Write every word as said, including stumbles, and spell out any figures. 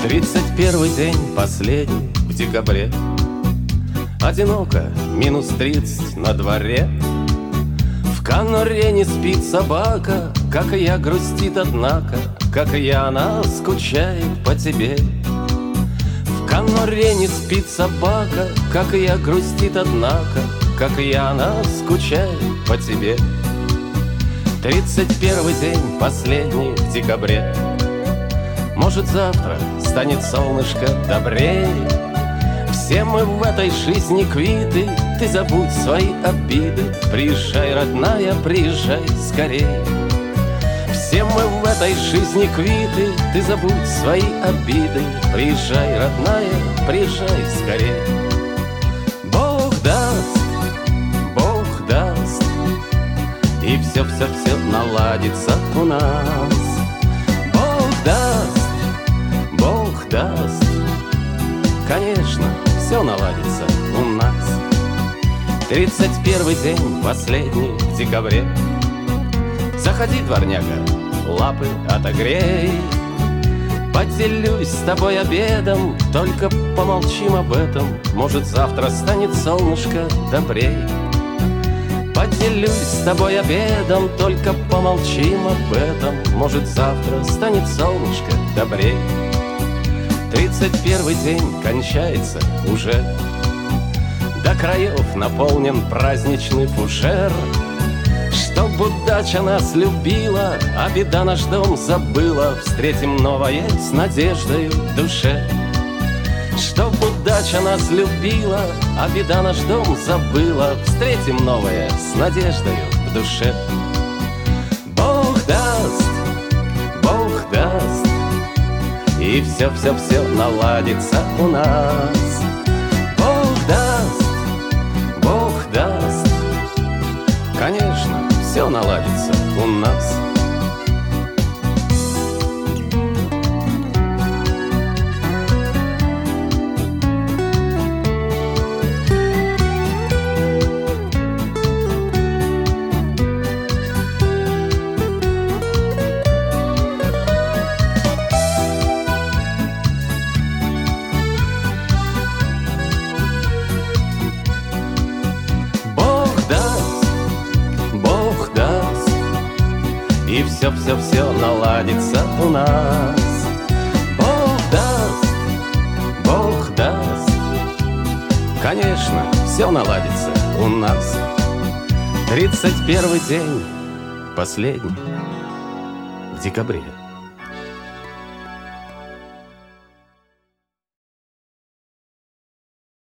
Тридцать первый день, последний, в декабре. Одиноко, минус тридцать на дворе. В конуре не спит собака, как и я грустит, однако, как и я она скучает по тебе. В конуре не спит собака, как и я грустит, однако, как и я она скучает по тебе. Тридцать первый день, последний в декабре. Может, завтра станет солнышко добрее. Все мы в этой жизни квиты. Ты забудь свои обиды. Приезжай, родная, приезжай скорей. Все мы в этой жизни квиты. Ты забудь свои обиды. Приезжай, родная, приезжай скорей. Бог даст, Бог даст, и все-все-все наладится у нас. Бог даст, Бог даст, конечно, все наладится у нас. Тридцать первый день, последний в декабре. Заходи, дворняга, лапы отогрей. Поделюсь с тобой обедом, только помолчим об этом. Может, завтра станет солнышко добрей. Поделюсь с тобой обедом, только помолчим об этом. Может, завтра станет солнышко добрей. Тридцать первый день кончается уже. До краев наполнен праздничный фужер. Чтоб удача нас любила, а беда наш дом забыла, встретим новое с надеждой в душе. Чтоб удача нас любила, а беда наш дом забыла, встретим новое с надеждой в душе. Бог даст, Бог даст, и все-все-все наладится у нас. Бог даст, Бог даст, конечно, все наладится у нас. И все-все-все наладится у нас. Бог даст, Бог даст, конечно, все наладится у нас. Тридцать первый день, последний в декабре.